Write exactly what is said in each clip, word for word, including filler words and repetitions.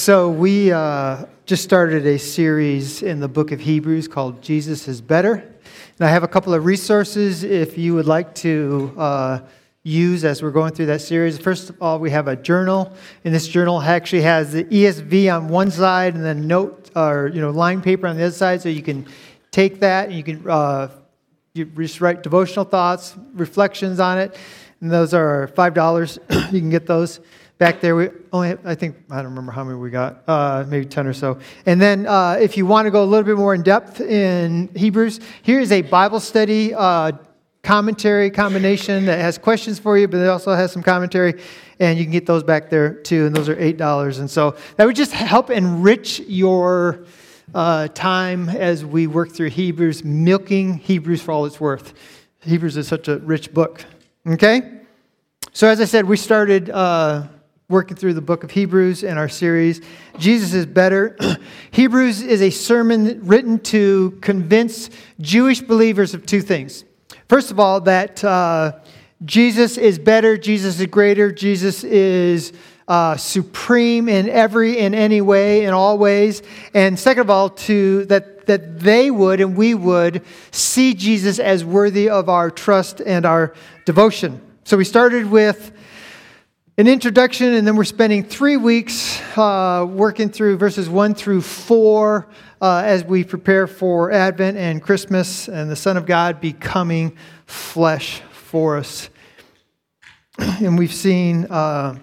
So we uh, just started a series in the book of Hebrews called Jesus is Better. And I have a couple of resources if you would like to uh, use as we're going through that series. First of all, we have a journal. And this journal actually has the E S V on one side and then note or you know line paper on the other side, so you can take that and you can uh, you just write devotional thoughts, reflections on it. And those are five dollars. You can get those. Back there, we only have, I think, I don't remember how many we got, uh, maybe ten or so. And then uh, if you want to go a little bit more in depth in Hebrews, here is a Bible study uh, commentary combination that has questions for you, but it also has some commentary, and you can get those back there too, and those are eight dollars. And so that would just help enrich your uh, time as we work through Hebrews, milking Hebrews for all it's worth. Hebrews is such a rich book, okay? So as I said, we started... Uh, working through the book of Hebrews in our series, Jesus is Better. Hebrews is a sermon written to convince Jewish believers of two things. First of all, that uh, Jesus is better, Jesus is greater, Jesus is uh, supreme in every and any way, in all ways. And second of all, to that, that they would and we would see Jesus as worthy of our trust and our devotion. So we started with an introduction, and then we're spending three weeks uh, working through verses one through four uh, as we prepare for Advent and Christmas and the Son of God becoming flesh for us. And we've seen uh,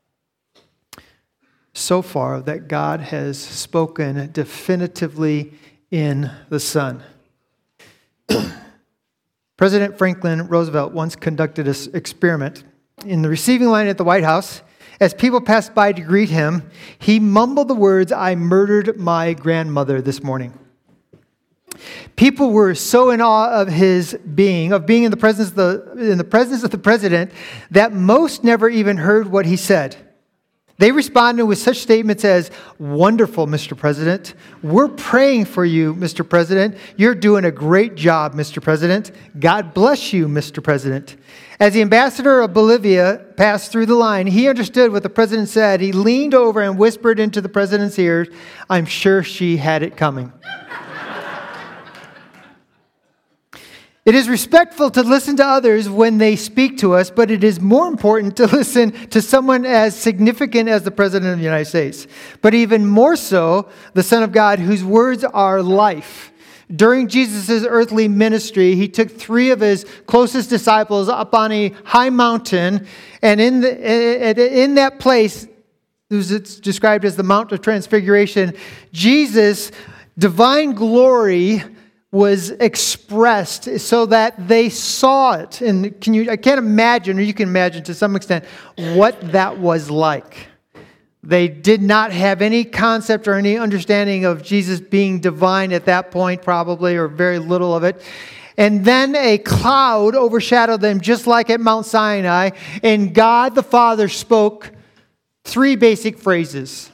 so far that God has spoken definitively in the Son. President Franklin Roosevelt once conducted an experiment. In the receiving line at the White House, as people passed by to greet him, he mumbled the words, "I murdered my grandmother this morning." People were so in awe of his being, of being in the presence of the, in the presence of the president, that most never even heard what he said. They responded with such statements as, "Wonderful, Mister President. We're praying for you, Mister President. You're doing a great job, Mister President. God bless you, Mister President." As the ambassador of Bolivia passed through the line, he understood what the president said. He leaned over and whispered into the president's ears, "I'm sure she had it coming." It is respectful to listen to others when they speak to us, but it is more important to listen to someone as significant as the President of the United States. But even more so, the Son of God, whose words are life. During Jesus' earthly ministry, he took three of his closest disciples up on a high mountain, and in the, in that place, it's described as the Mount of Transfiguration, Jesus' divine glory was expressed so that they saw it. And can you? I can't imagine, or you can imagine to some extent, what that was like. They did not have any concept or any understanding of Jesus being divine at that point, probably, or very little of it. And then a cloud overshadowed them, just like at Mount Sinai. And God the Father spoke three basic phrases.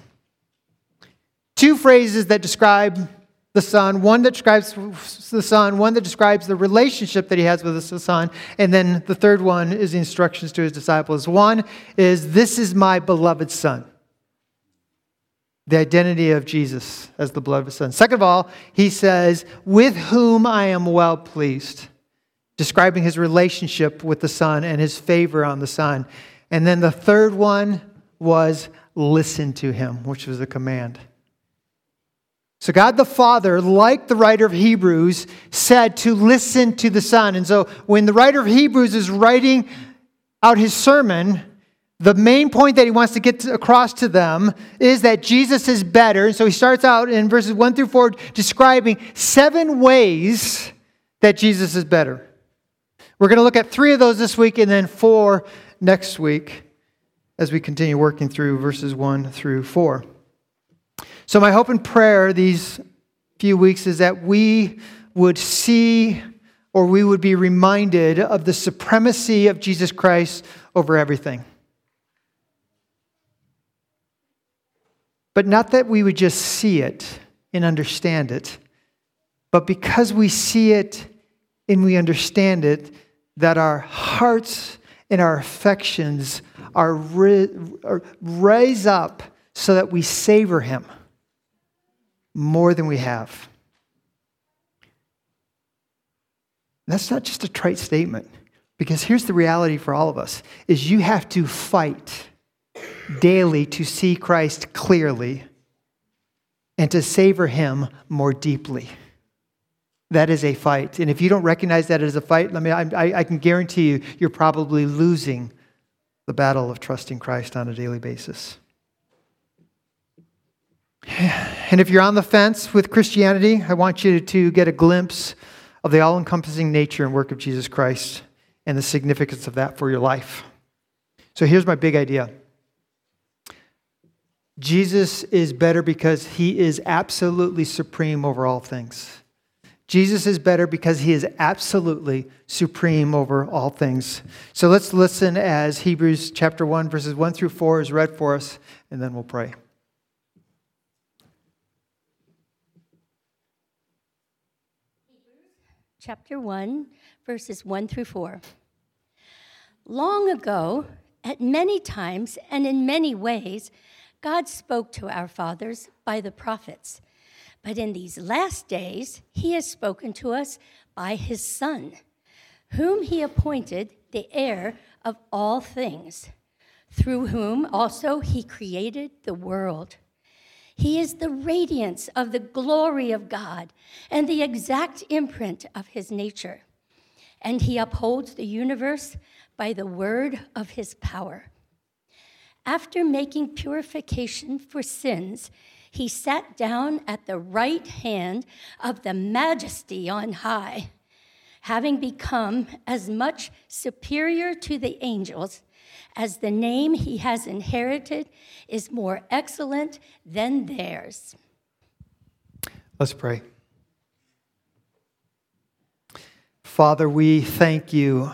Two phrases that describe the Son, one that describes the Son, one that describes the relationship that he has with the Son, and then the third one is the instructions to his disciples. One is, "This is my beloved Son." The identity of Jesus as the beloved Son. Second of all, he says, "With whom I am well pleased," describing his relationship with the Son and his favor on the Son. And then the third one was, "Listen to him," which was a command. So God the Father, like the writer of Hebrews, said to listen to the Son. And so when the writer of Hebrews is writing out his sermon, the main point that he wants to get across to them is that Jesus is better. And so he starts out in verses one through four describing seven ways that Jesus is better. We're going to look at three of those this week and then four next week as we continue working through verses one through four. So my hope and prayer these few weeks is that we would see, or we would be reminded of the supremacy of Jesus Christ over everything. But not that we would just see it and understand it, but because we see it and we understand it, that our hearts and our affections are, ri- are raise up so that we savor him more than we have. That's not just a trite statement, because here's the reality for all of us, is you have to fight daily to see Christ clearly and to savor him more deeply. That is a fight. And if you don't recognize that as a fight, let me, I, I can guarantee you, you're probably losing the battle of trusting Christ on a daily basis. And if you're on the fence with Christianity, I want you to get a glimpse of the all-encompassing nature and work of Jesus Christ and the significance of that for your life. So here's my big idea. Jesus is better because he is absolutely supreme over all things. Jesus is better because he is absolutely supreme over all things. So let's listen as Hebrews chapter one, verses one through four is read for us, and then we'll pray. Chapter one, verses one through four. Long ago, at many times and in many ways, God spoke to our fathers by the prophets. But in these last days, he has spoken to us by his Son, whom he appointed the heir of all things, through whom also he created the world. He is the radiance of the glory of God and the exact imprint of his nature. And he upholds the universe by the word of his power. After making purification for sins, he sat down at the right hand of the Majesty on high, having become as much superior to the angels as the name he has inherited is more excellent than theirs. Let's pray. Father, we thank you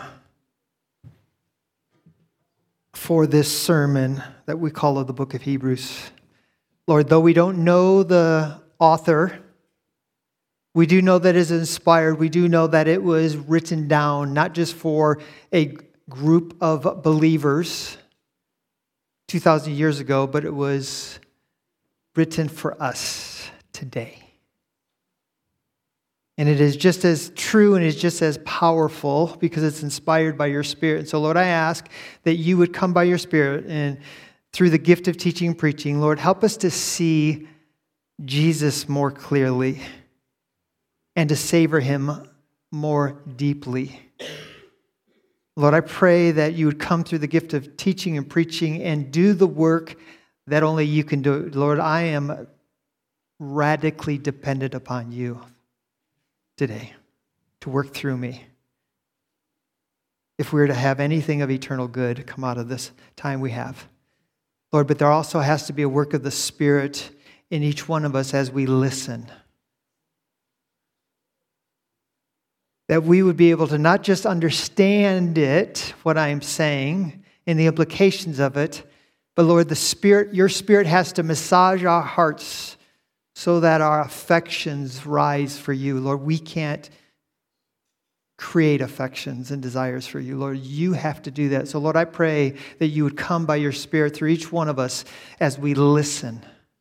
for this sermon that we call the book of Hebrews. Lord, though we don't know the author, we do know that it is inspired. We do know that it was written down not just for a group of believers two thousand years ago, but it was written for us today. And it is just as true and is just as powerful because it's inspired by your Spirit. And so, Lord, I ask that you would come by your Spirit and through the gift of teaching and preaching, Lord, help us to see Jesus more clearly and to savor him more deeply. Lord, I pray that you would come through the gift of teaching and preaching and do the work that only you can do. Lord, I am radically dependent upon you today to work through me. If we are to have anything of eternal good come out of this time we have. Lord, but there also has to be a work of the Spirit in each one of us as we listen. That we would be able to not just understand it, what I'm saying, and the implications of it, but Lord, the Spirit, your Spirit has to massage our hearts so that our affections rise for you. Lord, we can't create affections and desires for you. Lord, you have to do that. So Lord, I pray that you would come by your Spirit through each one of us as we listen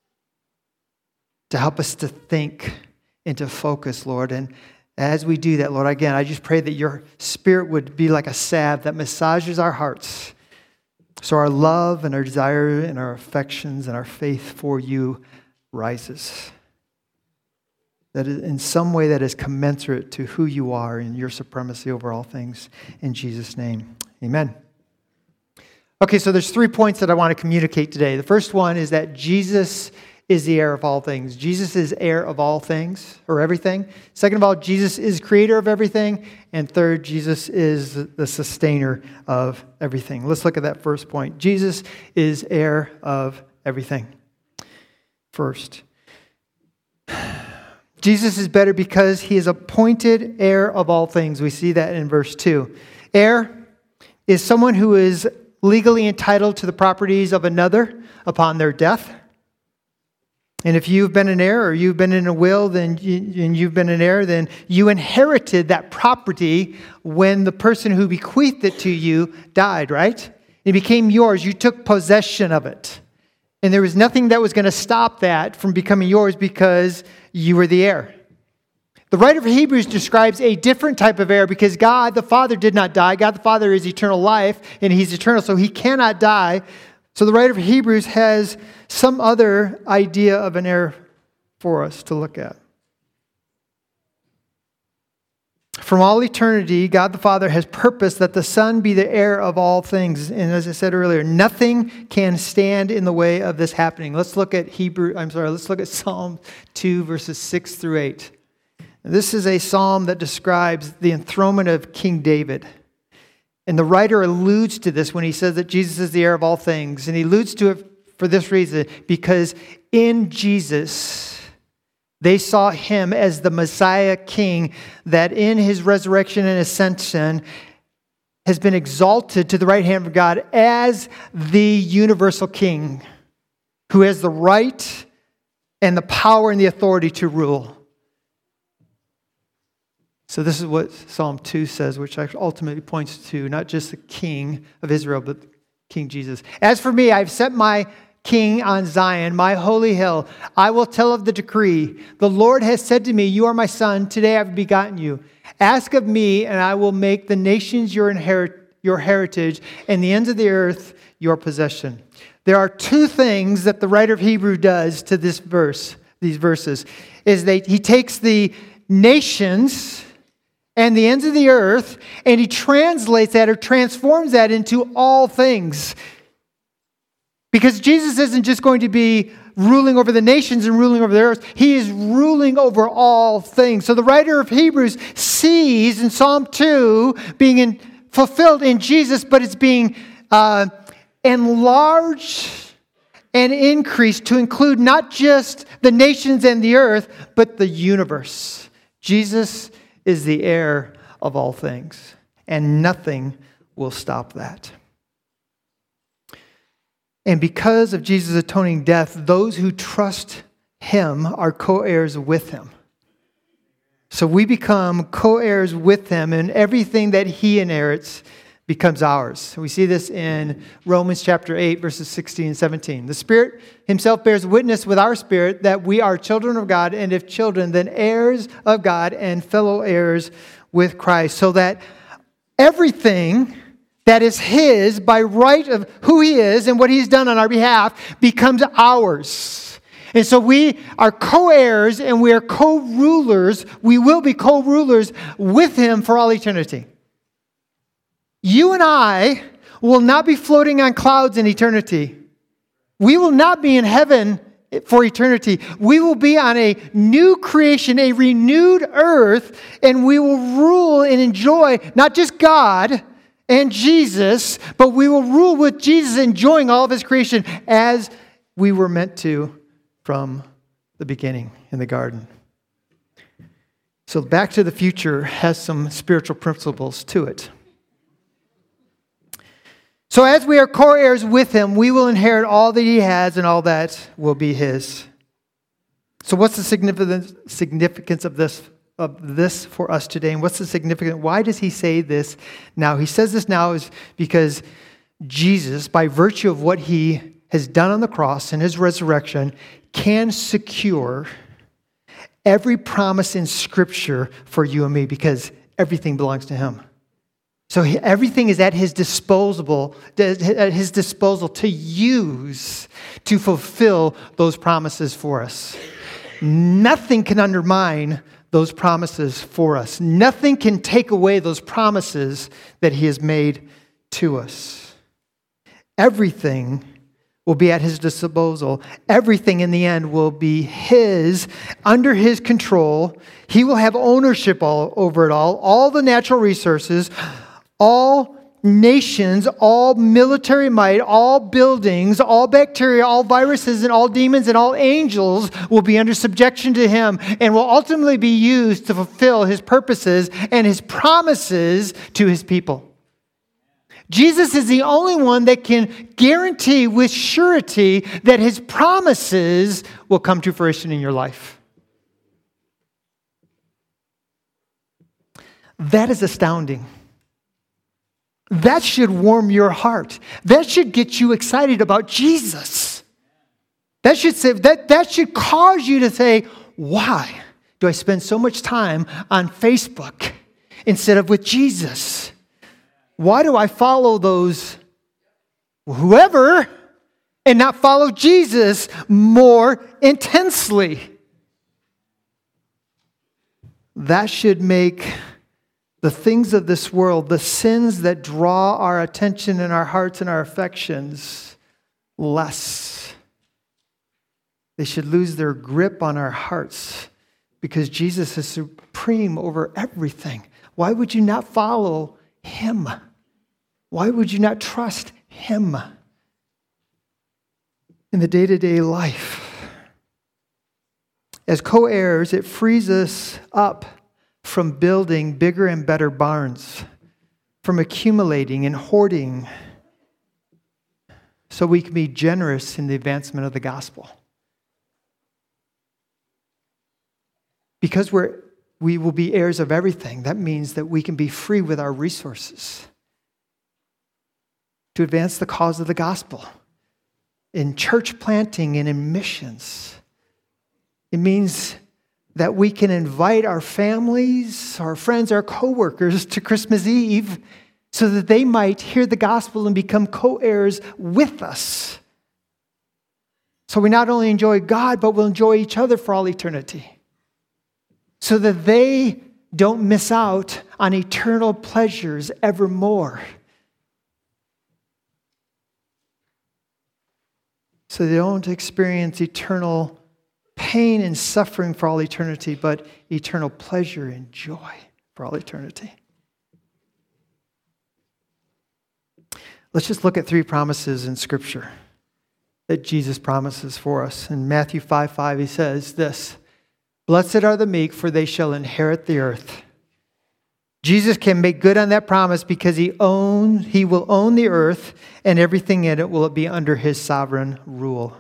to help us to think and to focus, Lord. And as we do that, Lord, again, I just pray that your Spirit would be like a salve that massages our hearts so our love and our desire and our affections and our faith for you rises. That is in some way that is commensurate to who you are and your supremacy over all things. In Jesus' name, amen. Okay, so there's three points that I want to communicate today. The first one is that Jesus is the heir of all things. Jesus is heir of all things, or everything. Second of all, Jesus is creator of everything. And third, Jesus is the sustainer of everything. Let's look at that first point. Jesus is heir of everything. First, Jesus is better because he is appointed heir of all things. We see that in verse two. Heir is someone who is legally entitled to the properties of another upon their death. And if you've been an heir or you've been in a will, then you, and you've been an heir, then you inherited that property when the person who bequeathed it to you died, right? It became yours. You took possession of it. And there was nothing that was going to stop that from becoming yours because you were the heir. The writer of Hebrews describes a different type of heir because God the Father did not die. God the Father is eternal life, and he's eternal, so he cannot die. So the writer of Hebrews has some other idea of an heir for us to look at. From all eternity, God the Father has purposed that the Son be the heir of all things. And as I said earlier, nothing can stand in the way of this happening. Let's look at Hebrew, I'm sorry, let's look at Psalm two, verses six through eight. This is a psalm that describes the enthronement of King David. And the writer alludes to this when he says that Jesus is the heir of all things. And he alludes to it for this reason, because in Jesus, they saw him as the Messiah King that in his resurrection and ascension has been exalted to the right hand of God as the universal King who has the right and the power and the authority to rule. So this is what Psalm two says, which ultimately points to not just the King of Israel, but King Jesus. As for me, I've set my King on Zion, my holy hill. I will tell of the decree. The Lord has said to me, you are my son. Today I've begotten you. Ask of me, and I will make the nations your inherit, your heritage, and the ends of the earth your possession. There are two things that the writer of Hebrew does to this verse, these verses, is that he takes the nations and the ends of the earth, and he translates that or transforms that into all things. Because Jesus isn't just going to be ruling over the nations and ruling over the earth. He is ruling over all things. So the writer of Hebrews sees in Psalm two being in, fulfilled in Jesus, but it's being uh, enlarged and increased to include not just the nations and the earth, but the universe. Jesus is the heir of all things, and nothing will stop that. And because of Jesus' atoning death, those who trust him are co-heirs with him. So we become co-heirs with him, and everything that he inherits becomes ours. We see this in Romans chapter eight, verses sixteen and seventeen. The Spirit himself bears witness with our spirit that we are children of God, and if children, then heirs of God and fellow heirs with Christ, so that everything that is his by right of who he is and what he's done on our behalf becomes ours. And so we are co-heirs and we are co-rulers. We will be co-rulers with him for all eternity. You and I will not be floating on clouds in eternity. We will not be in heaven for eternity. We will be on a new creation, a renewed earth, and we will rule and enjoy not just God and Jesus, but we will rule with Jesus, enjoying all of his creation as we were meant to from the beginning in the garden. So Back to the Future has some spiritual principles to it. So as we are co-heirs with him, we will inherit all that he has, and all that will be his. So what's the significance significance of this of this for us today? And what's the significance? Why does he say this now? He says this now is because Jesus, by virtue of what he has done on the cross and his resurrection, can secure every promise in Scripture for you and me, because everything belongs to him. So he, everything is at his disposal, at his disposal to use to fulfill those promises for us. Nothing can undermine those promises for us. Nothing can take away those promises that he has made to us. Everything will be at his disposal. Everything in the end will be his, under his control. He will have ownership all over it all, all the natural resources, all nations, all military might, all buildings, all bacteria, all viruses, and all demons, and all angels will be under subjection to him and will ultimately be used to fulfill his purposes and his promises to his people. Jesus is the only one that can guarantee with surety that his promises will come to fruition in your life. That is astounding. That should warm your heart. That should get you excited about Jesus. That should say, that, that should cause you to say, why do I spend so much time on Facebook instead of with Jesus? Why do I follow those whoever and not follow Jesus more intensely? That should make the things of this world, the sins that draw our attention and our hearts and our affections, less. They should lose their grip on our hearts because Jesus is supreme over everything. Why would you not follow Him? Why would you not trust Him in the day-to-day life? As co-heirs, it frees us up from building bigger and better barns, from accumulating and hoarding, so we can be generous in the advancement of the gospel. Because we're, we will be heirs of everything, that means that we can be free with our resources to advance the cause of the gospel in church planting and in missions. It means that we can invite our families, our friends, our coworkers to Christmas Eve so that they might hear the gospel and become co-heirs with us. So we not only enjoy God, but we'll enjoy each other for all eternity. So that they don't miss out on eternal pleasures evermore. So they don't experience eternal pain and suffering for all eternity, but eternal pleasure and joy for all eternity. Let's just look at three promises in Scripture that Jesus promises for us. In Matthew five five, He says this, "Blessed are the meek, for they shall inherit the earth." Jesus can make good on that promise because he owns, he will own the earth and everything in it will be under His sovereign rule.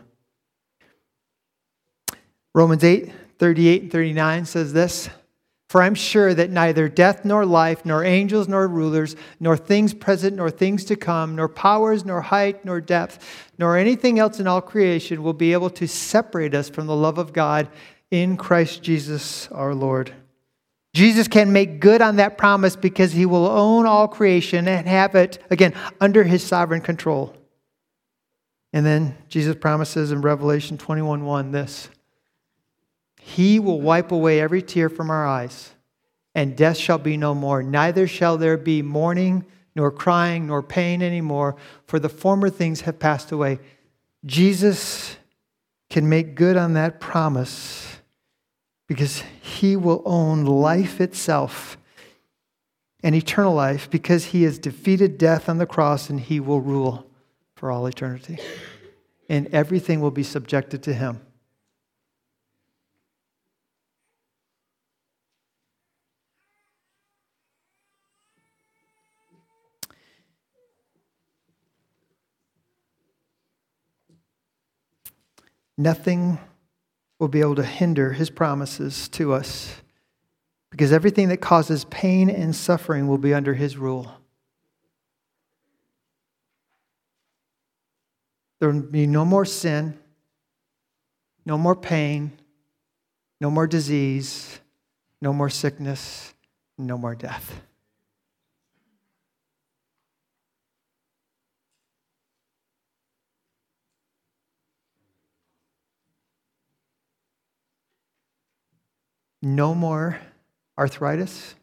Romans eight thirty-eight and thirty-nine says this, "For I'm sure that neither death nor life, nor angels nor rulers, nor things present nor things to come, nor powers, nor height, nor depth, nor anything else in all creation will be able to separate us from the love of God in Christ Jesus our Lord." Jesus can make good on that promise because He will own all creation and have it, again, under His sovereign control. And then Jesus promises in Revelation twenty-one one this, "He will wipe away every tear from our eyes, and death shall be no more. Neither shall there be mourning, nor crying, nor pain anymore, for the former things have passed away." Jesus can make good on that promise because He will own life itself and eternal life because He has defeated death on the cross and He will rule for all eternity. And everything will be subjected to Him. Nothing will be able to hinder His promises to us because everything that causes pain and suffering will be under His rule. There will be no more sin, no more pain, no more disease, no more sickness, no more death. No more arthritis.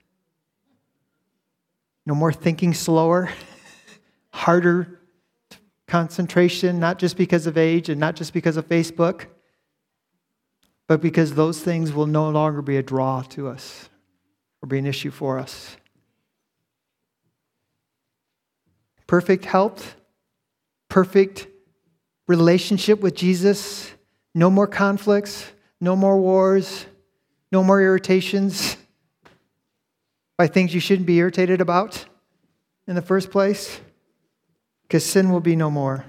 No more thinking slower, harder concentration, not just because of age and not just because of Facebook, but because those things will no longer be a draw to us or be an issue for us. Perfect health, perfect relationship with Jesus, no more conflicts, no more wars, no more irritations by things you shouldn't be irritated about in the first place, because sin will be no more.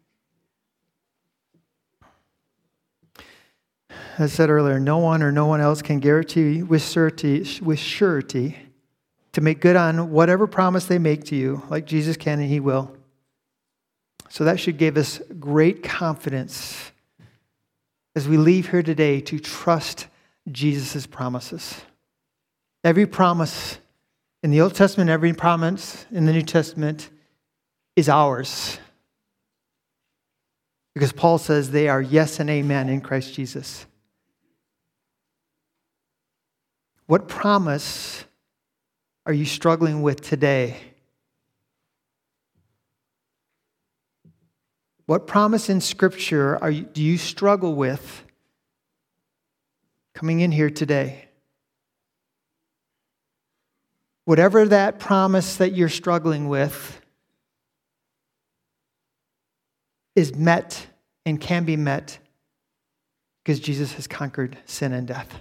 As I said earlier, no one or no one else can guarantee with surety, with surety to make good on whatever promise they make to you, like Jesus can and He will. So that should give us great confidence as we leave here today to trust Jesus' promises. Every promise in the Old Testament, every promise in the New Testament is ours. Because Paul says they are yes and amen in Christ Jesus. What promise are you struggling with today? What promise in Scripture are you, do you struggle with coming in here today? Whatever that promise that you're struggling with is met and can be met because Jesus has conquered sin and death.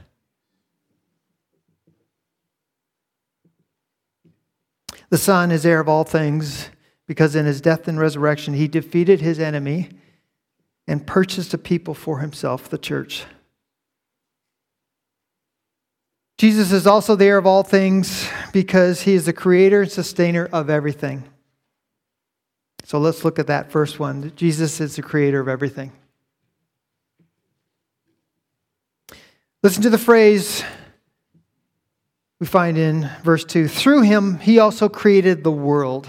The Son is heir of all things because in his death and resurrection he defeated his enemy and purchased a people for himself, the church. Jesus is also the heir of all things because he is the creator and sustainer of everything. So let's look at that first one. Jesus is the creator of everything. Listen to the phrase we find in verse two. Through him, he also created the world.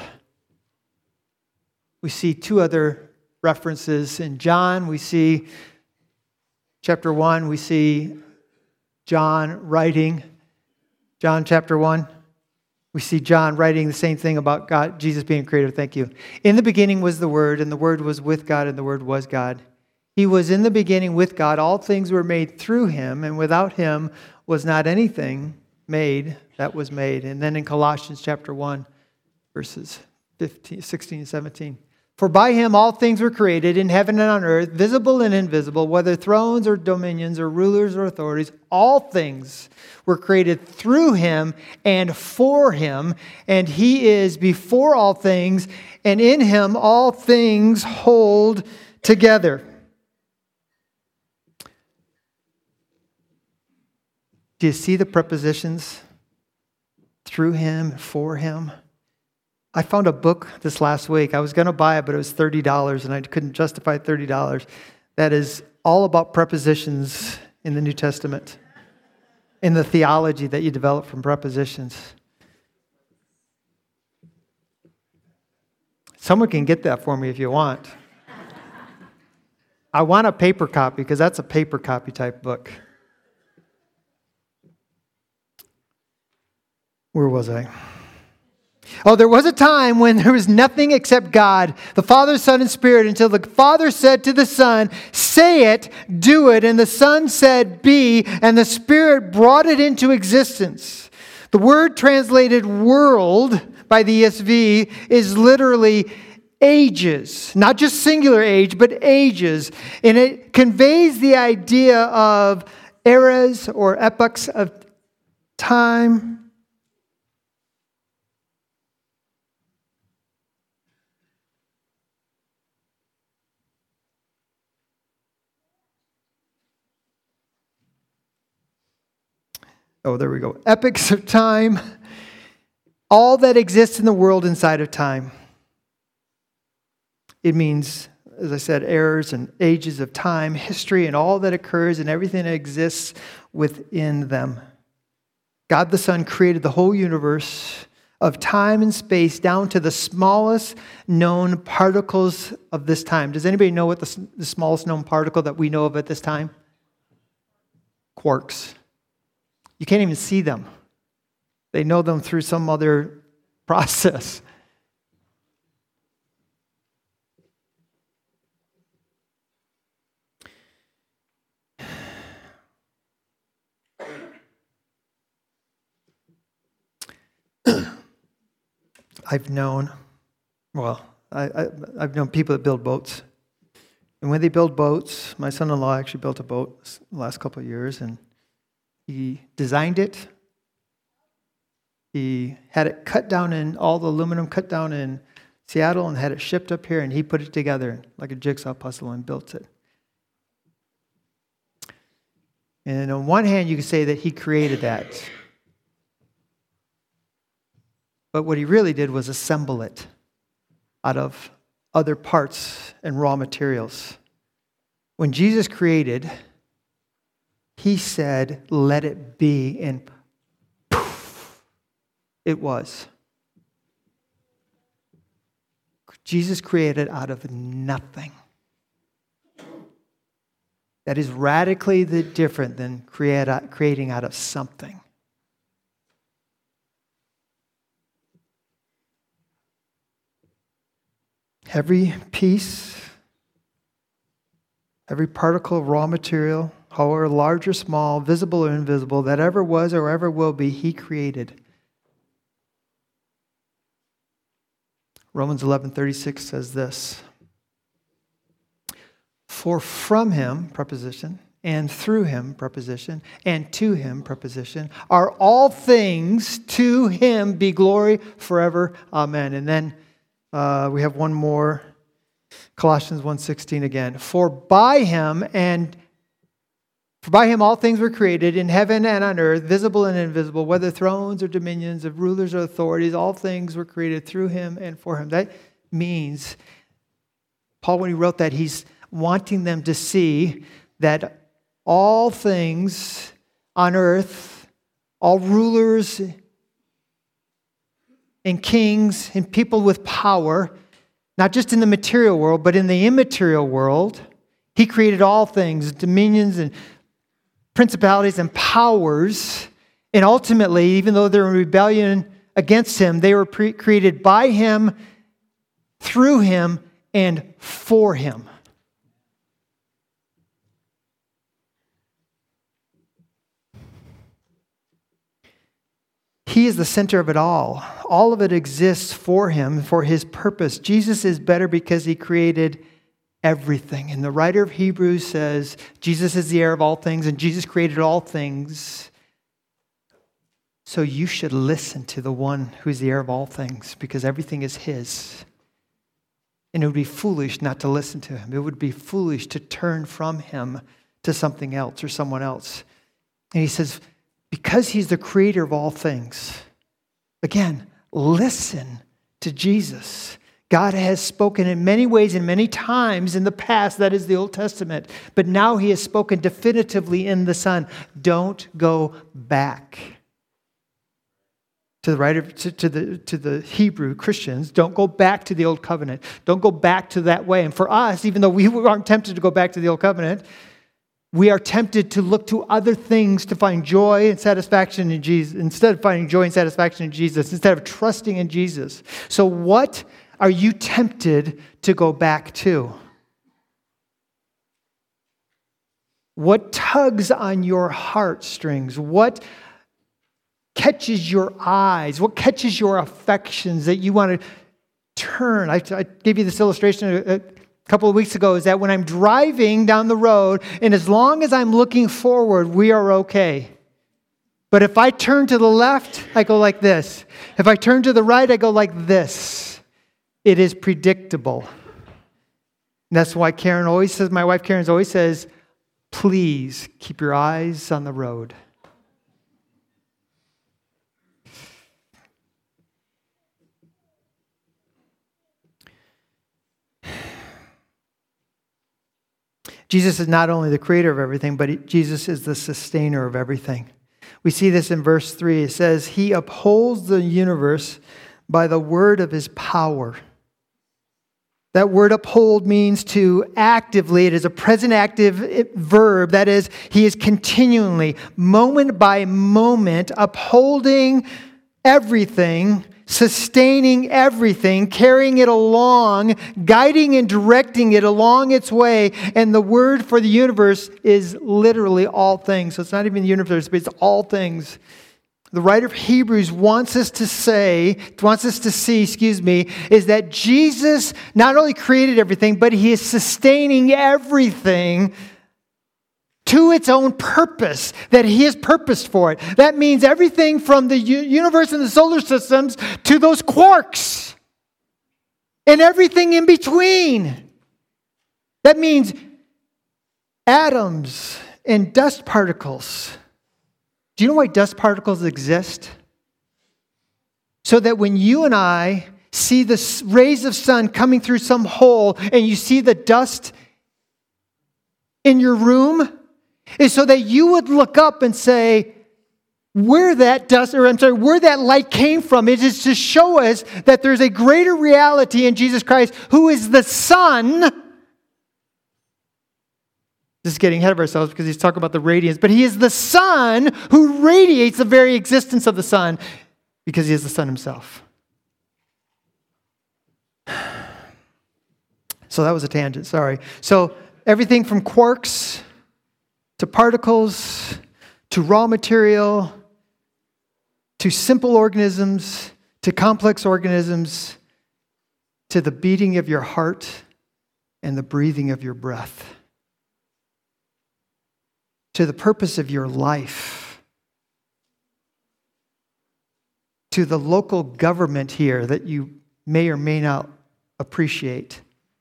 We see two other references in John. We see chapter one, we see John writing. John chapter one. We see John writing the same thing about God, Jesus being creator. Thank you. In the beginning was the Word, and the Word was with God, and the Word was God. He was in the beginning with God. All things were made through him, and without him was not anything made that was made. And then in Colossians chapter one, verses fifteen, sixteen and seventeen. For by him all things were created in heaven and on earth, visible and invisible, whether thrones or dominions or rulers or authorities, all things were created through him and for him, and he is before all things, and in him all things hold together. Do you see the prepositions? Through him, for him. I found a book this last week. I was going to buy it, but it was thirty dollars, and I couldn't justify thirty dollars. That is all about prepositions in the New Testament, in the theology that you develop from prepositions. Someone can get that for me if you want. I want a paper copy because that's a paper copy type book. Where was I? Oh, there was a time when there was nothing except God, the Father, Son, and Spirit, until the Father said to the Son, say it, do it. And the Son said, be, and the Spirit brought it into existence. The word translated world by the E S V is literally ages, not just singular age, but ages. And it conveys the idea of eras or epochs of time. Oh, there we go. Epochs of time. All that exists in the world inside of time. It means, as I said, eras and ages of time, history, and all that occurs and everything that exists within them. God the Son created the whole universe of time and space down to the smallest known particles of this time. Does anybody know what the, the smallest known particle that we know of at this time? Quarks. You can't even see them. They know them through some other process. I've known, well, I, I, I've known people that build boats. And when they build boats, my son-in-law actually built a boat the last couple of years, and he designed it. He had it cut down in, all the aluminum cut down in Seattle and had it shipped up here, and he put it together like a jigsaw puzzle and built it. And on one hand, you could say that he created that. But what he really did was assemble it out of other parts and raw materials. When Jesus created, he said, let it be, and poof, it was. Jesus created out of nothing. That is radically different than create, creating out of something. Every piece, every particle of raw material, however large or small, visible or invisible, that ever was or ever will be, he created. Romans eleven thirty-six says this. For from him, preposition, and through him, preposition, and to him, preposition, are all things, to him be glory forever. Amen. And then uh, we have one more, Colossians one sixteen again. For by him and For by him all things were created in heaven and on earth, visible and invisible, whether thrones or dominions, of rulers or authorities, all things were created through him and for him. That means, Paul, when he wrote that, he's wanting them to see that all things on earth, all rulers and kings and people with power, not just in the material world, but in the immaterial world, he created all things, dominions and principalities and powers. And ultimately, even though they're in rebellion against him, they were pre- created by him, through him, and for him. He is the center of it all. All of it exists for him, for his purpose. Jesus is better because he created everything. And the writer of Hebrews says, Jesus is the heir of all things, and Jesus created all things. So you should listen to the one who is the heir of all things, because everything is his. And it would be foolish not to listen to him. It would be foolish to turn from him to something else or someone else. And he says, because he's the creator of all things, again, listen to Jesus. God has spoken in many ways and many times in the past, that is the Old Testament. But now he has spoken definitively in the Son. Don't go back. To the writer, to, to the to the Hebrew Christians, don't go back to the Old Covenant. Don't go back to that way. And for us, even though we aren't tempted to go back to the Old Covenant, we are tempted to look to other things to find joy and satisfaction in Jesus, instead of finding joy and satisfaction in Jesus, instead of trusting in Jesus. So what are you tempted to go back to? What tugs on your heartstrings? What catches your eyes? What catches your affections that you want to turn? I, I gave you this illustration a, a couple of weeks ago, is that when I'm driving down the road, and as long as I'm looking forward, we are okay. But if I turn to the left, I go like this. If I turn to the right, I go like this. It is predictable. And that's why Karen always says, my wife Karen always says, please keep your eyes on the road. Jesus is not only the creator of everything, but he, Jesus is the sustainer of everything. We see this in verse three. It says, he upholds the universe by the word of his power. That word uphold means to actively, it is a present active verb. That is, he is continually, moment by moment, upholding everything, sustaining everything, carrying it along, guiding and directing it along its way. And the word for the universe is literally all things. So it's not even the universe, but it's all things. The writer of Hebrews wants us to say, wants us to see, excuse me, is that Jesus not only created everything, but he is sustaining everything to its own purpose, that he has purposed for it. That means everything from the universe and the solar systems to those quarks and everything in between. That means atoms and dust particles. Do you know why dust particles exist? So that when you and I see the rays of sun coming through some hole and you see the dust in your room, is so that you would look up and say, where that dust, or I'm sorry, where that light came from. It is to show us that there's a greater reality in Jesus Christ, who is the Son. This is getting ahead of ourselves because he's talking about the radiance, but he is the Son who radiates the very existence of the Son because he is the Son himself. So that was a tangent, sorry. So everything from quarks to particles to raw material to simple organisms, to complex organisms, to the beating of your heart and the breathing of your breath, to the purpose of your life, to the local government here that you may or may not appreciate,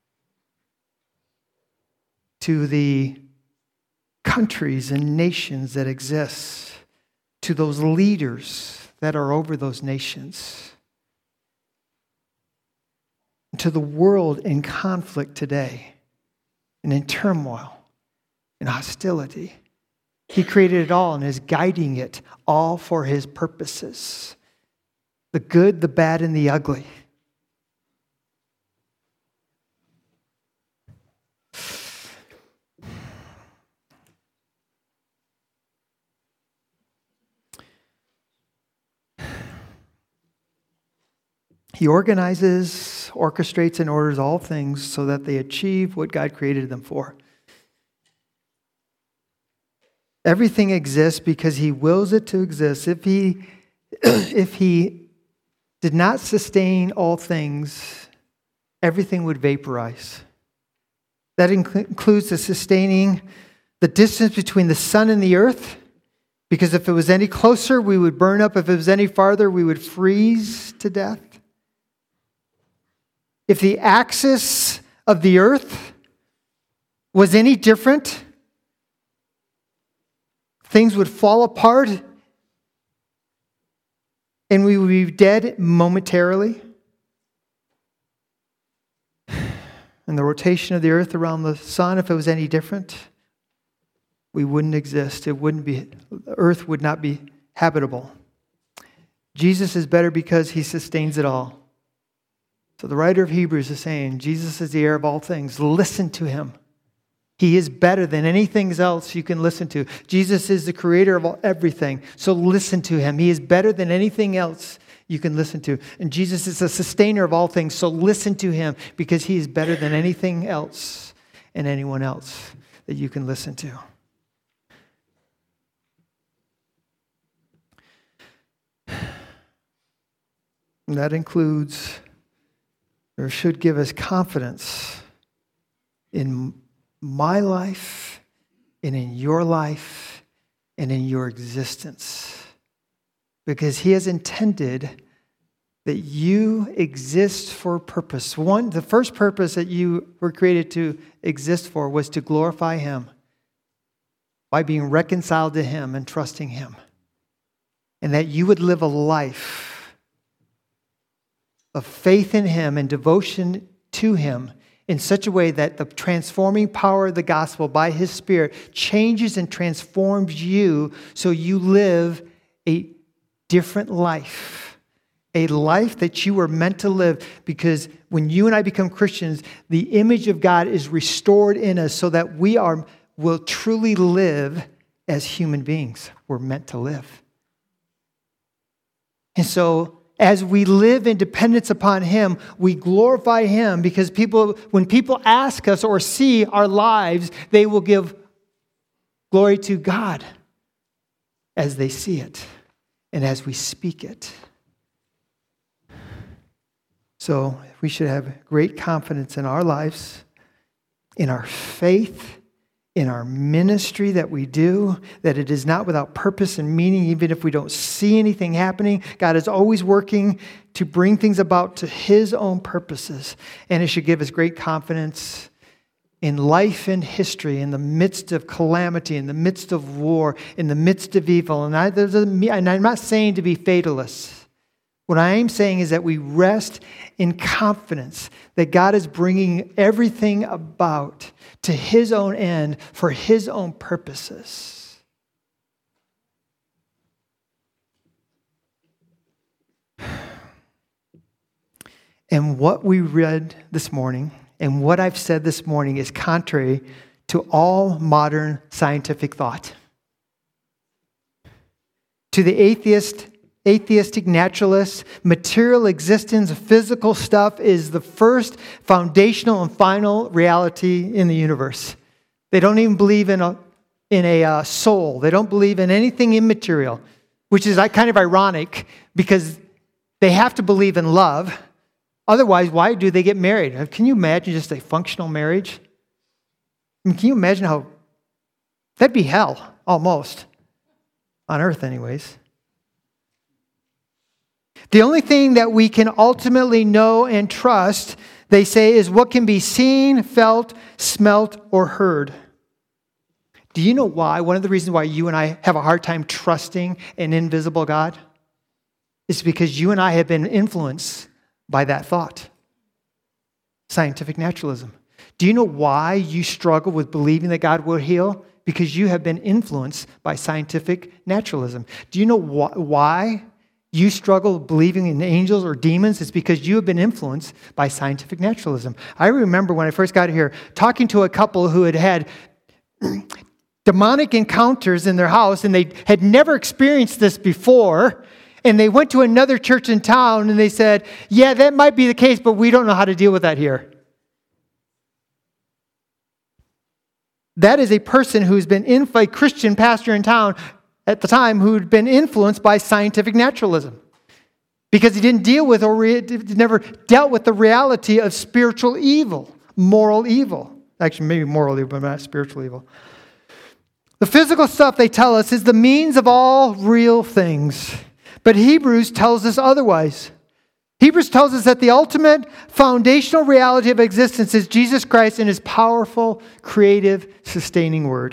to the countries and nations that exist, to those leaders that are over those nations, to the world in conflict today and in turmoil and hostility. He created it all and is guiding it all for his purposes. The good, the bad, and the ugly. He organizes, orchestrates, and orders all things so that they achieve what God created them for. Everything exists because he wills it to exist. If he, if he did not sustain all things, everything would vaporize. That inc- includes the sustaining the distance between the sun and the earth, because if it was any closer, we would burn up. If it was any farther, we would freeze to death. If the axis of the earth was any different, things would fall apart and we would be dead momentarily. And the rotation of the earth around the sun, if it was any different, we wouldn't exist. It wouldn't be, the earth would not be habitable. Jesus is better because he sustains it all. So the writer of Hebrews is saying, Jesus is the heir of all things. Listen to him. He is better than anything else you can listen to. Jesus is the creator of all, everything. So listen to him. He is better than anything else you can listen to. And Jesus is the sustainer of all things. So listen to him because he is better than anything else and anyone else that you can listen to. And that includes, or should give us confidence in my life and in your life and in your existence. Because he has intended that you exist for a purpose. One, the first purpose that you were created to exist for was to glorify him by being reconciled to him and trusting him. And that you would live a life of faith in him and devotion to him in such a way that the transforming power of the gospel by his Spirit changes and transforms you so you live a different life. A life that you were meant to live, because when you and I become Christians, the image of God is restored in us so that we are will truly live as human beings we're meant to live. And so as we live in dependence upon him, we glorify him, because people, when people ask us or see our lives, they will give glory to God as they see it and as we speak it. So we should have great confidence in our lives, in our faith, in our ministry that we do, that it is not without purpose and meaning, even if we don't see anything happening. God is always working to bring things about to his own purposes. And it should give us great confidence in life and history, in the midst of calamity, in the midst of war, in the midst of evil. And, I, and I'm not saying to be fatalists, What I am saying is that we rest in confidence that God is bringing everything about to his own end for his own purposes. And what we read this morning and what I've said this morning is contrary to all modern scientific thought. To the atheist, atheistic naturalists, material existence, physical stuff is the first foundational and final reality in the universe. They don't even believe in a, in a uh, soul. They don't believe in anything immaterial, which is kind of ironic because they have to believe in love. Otherwise, why do they get married? Can you imagine just a functional marriage? I mean, can you imagine how... That'd be hell, almost. On earth, anyways. The only thing that we can ultimately know and trust, they say, is what can be seen, felt, smelt, or heard. Do you know why? One of the reasons why you and I have a hard time trusting an invisible God is because you and I have been influenced by that thought. Scientific naturalism. Do you know why you struggle with believing that God will heal? Because you have been influenced by scientific naturalism. Do you know wh- why you struggle believing in angels or demons? It's because you have been influenced by scientific naturalism. I remember when I first got here talking to a couple who had had demonic encounters in their house and they had never experienced this before. And they went to another church in town and they said, yeah, that might be the case, but we don't know how to deal with that here. That is a person who's been in a Christian pastor in town at the time who'd been influenced by scientific naturalism because he didn't deal with or re- never dealt with the reality of spiritual evil, moral evil. Actually, maybe moral evil, but not spiritual evil. The physical stuff, they tell us, is the means of all real things. But Hebrews tells us otherwise. Hebrews tells us that the ultimate foundational reality of existence is Jesus Christ and his powerful, creative, sustaining word.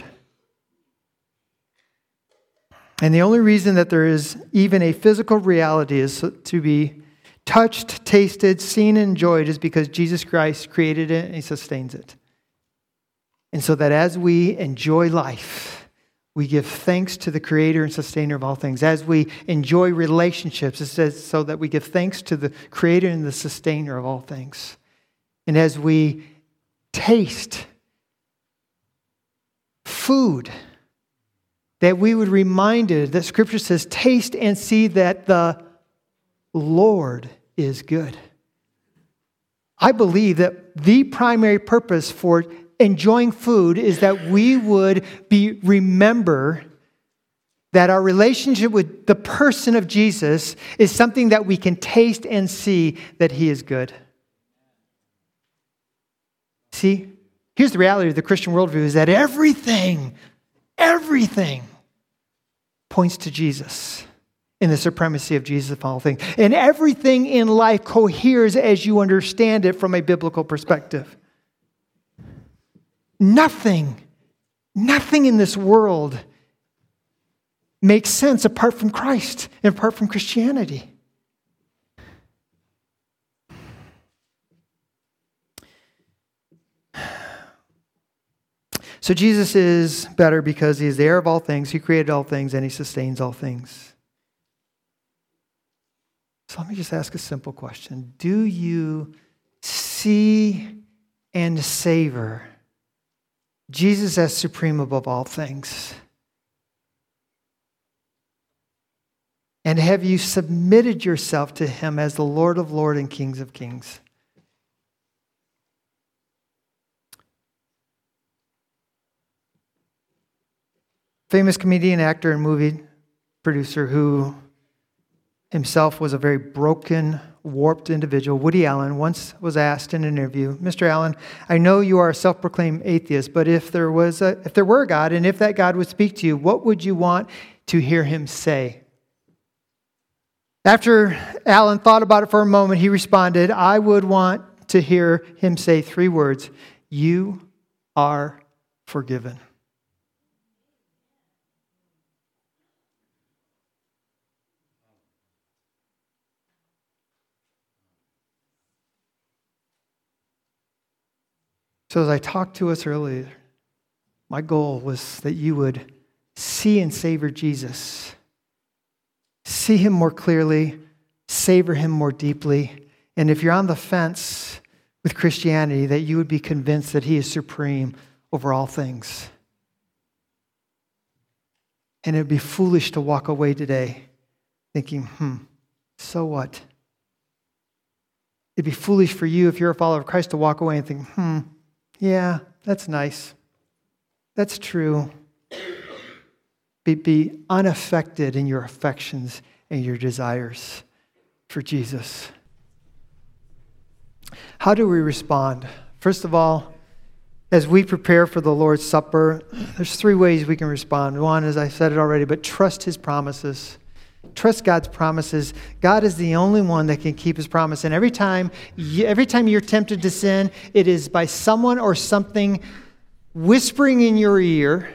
And the only reason that there is even a physical reality is to be touched, tasted, seen, and enjoyed is because Jesus Christ created it and he sustains it. And so that as we enjoy life, we give thanks to the creator and sustainer of all things. As we enjoy relationships, it says so that we give thanks to the creator and the sustainer of all things. And as we taste food, that we would be reminded that Scripture says, taste and see that the Lord is good. I believe that the primary purpose for enjoying food is that we would be remember that our relationship with the person of Jesus is something that we can taste and see that he is good. See, here's the reality of the Christian worldview is that everything, everything points to Jesus and the supremacy of Jesus of all things. And everything in life coheres as you understand it from a biblical perspective. Nothing, nothing in this world makes sense apart from Christ and apart from Christianity. So Jesus is better because he is the heir of all things, he created all things, and he sustains all things. So let me just ask a simple question. Do you see and savor Jesus as supreme above all things? And have you submitted yourself to him as the Lord of Lords and Kings of Kings? Famous comedian, actor, and movie producer who himself was a very broken, warped individual, Woody Allen, once was asked in an interview, Mister Allen, I know you are a self-proclaimed atheist, but if there was a, if there were a God, and if that God would speak to you, what would you want to hear him say? After Allen thought about it for a moment, he responded, I would want to hear him say three words, you are forgiven. So as I talked to us earlier, my goal was that you would see and savor Jesus. See him more clearly, savor him more deeply. And if you're on the fence with Christianity, that you would be convinced that he is supreme over all things. And it would be foolish to walk away today thinking, hmm, so what? It'd be foolish for you, if you're a follower of Christ, to walk away and think, hmm, yeah, that's nice. That's true. Be, be unaffected in your affections and your desires for Jesus. How do we respond? First of all, as we prepare for the Lord's Supper, there's three ways we can respond. One, as I said it already, but trust his promises. Trust God's promises. God is the only one that can keep his promise. And every time, every time you're tempted to sin, it is by someone or something whispering in your ear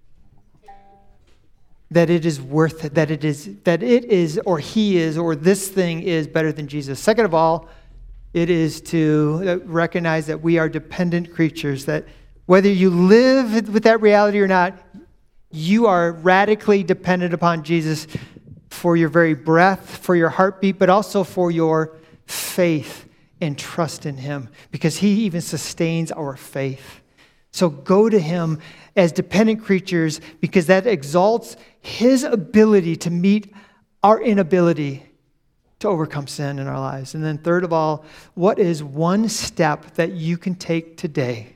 that it is worth it, that it is, that it is, or he is, or this thing is better than Jesus. Second of all, it is to recognize that we are dependent creatures, that whether you live with that reality or not, you are radically dependent upon Jesus for your very breath, for your heartbeat, but also for your faith and trust in him, because he even sustains our faith. So go to him as dependent creatures, because that exalts his ability to meet our inability to overcome sin in our lives. And then third of all, what is one step that you can take today?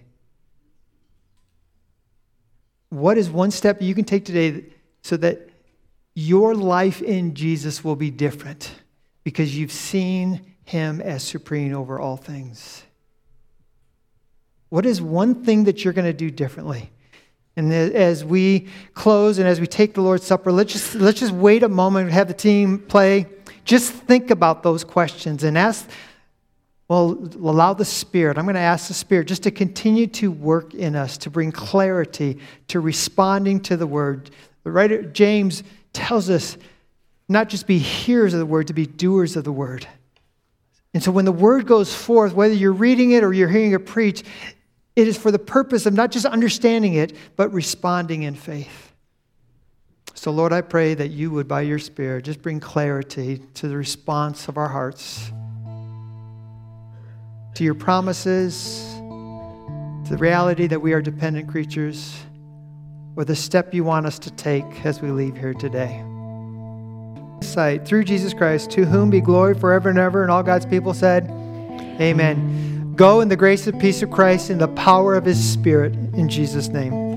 What is one step you can take today so that your life in Jesus will be different because you've seen him as supreme over all things? What is one thing that you're going to do differently? And as we close and as we take the Lord's Supper, let's just, let's just wait a moment and have the team play. Just think about those questions and ask, well, allow the Spirit. I'm going to ask the Spirit just to continue to work in us, to bring clarity to responding to the Word. The writer James tells us not just be hearers of the Word, to be doers of the Word. And so when the Word goes forth, whether you're reading it or you're hearing it preached, it is for the purpose of not just understanding it, but responding in faith. So, Lord, I pray that you would, by your Spirit, just bring clarity to the response of our hearts, to your promises, to the reality that we are dependent creatures, or the step you want us to take as we leave here today. Sight through Jesus Christ, to whom be glory forever and ever, and all God's people said, amen. Go in the grace and peace of Christ, in the power of his Spirit, in Jesus' name.